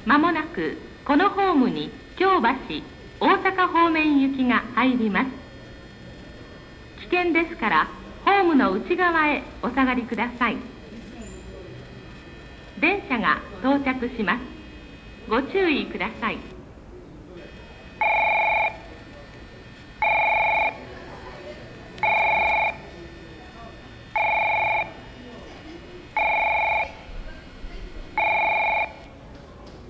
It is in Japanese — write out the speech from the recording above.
まもなくこのホームに京橋、大阪方面行きが入ります。危険ですからホームの内側へお下がりください。電車が到着します。ご注意ください。